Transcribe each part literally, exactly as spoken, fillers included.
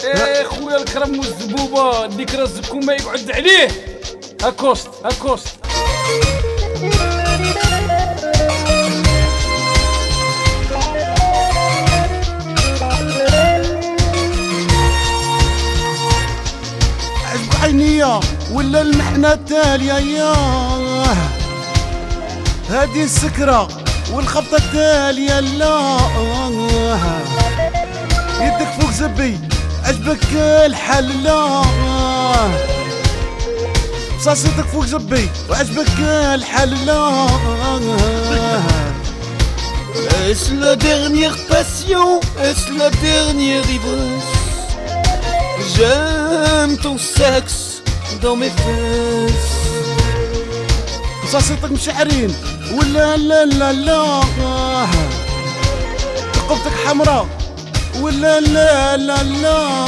ايه خويا الكرم والزبوبه ذكرى الزكوم ما يقعد عليه. اكوست اكوست عجب عينيا ولا المحنة التالية ياه، هادي السكرة والخبطة التالية لا، يدك فوق زبي عجبك الحل لا، بصاصتك فوق زبي وعجبك الحل لا. Est-ce la dernière passion? Est-ce la dernière ivresse? J'aime ton sexe dans mes fesses. بصاصتك مشعرين ولا لا لا لا، رقبتك حمراء ولا لا لا لا،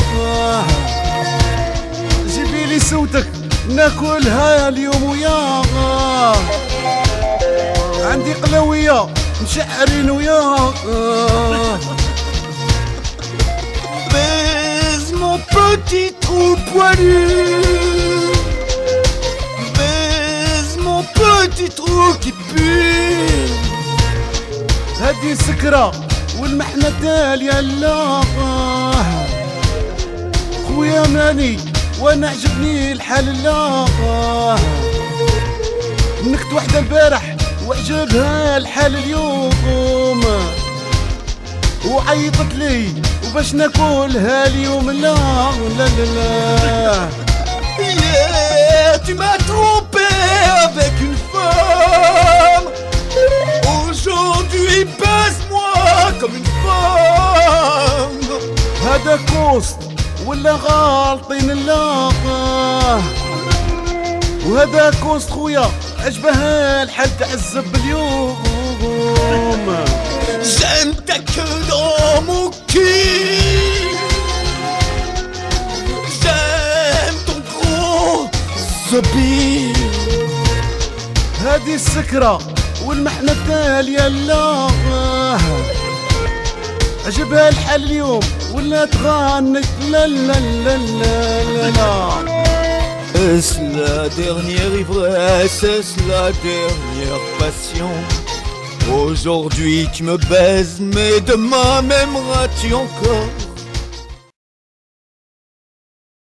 جيبي لي صوتك ناكلها اليوم وياه، عندي قلوية مشعرين وياه. Baise mon petit trou poilu, baise mon petit trou qui pue. هادي السكرة والمحنة التالية لا، خويا ماني وانا عجبني الحال لا، نكت وحدة البارح وعجبها الحال اليوم، وعيطت لي وباش ناكلها اليوم لا لا لا لا. Hier tu m'as trompé avec une femme, aujourd'hui baise-moi comme une femme. هذا كوست ولا غالطين لا، وهذا كوست خويا عجبها الحال تعذب اليوم. J'aime ta queue dans mon cul, j'aime ton gros zombie. هذه السكرة والمحنة التالية لا، عجبها الحال اليوم ولا تغنت لا لا لا لا لا لا. Est-ce la dernière ivresse? Est-ce la dernière passion? Aujourd'hui tu me baises, mais demain m'aimeras-tu encore?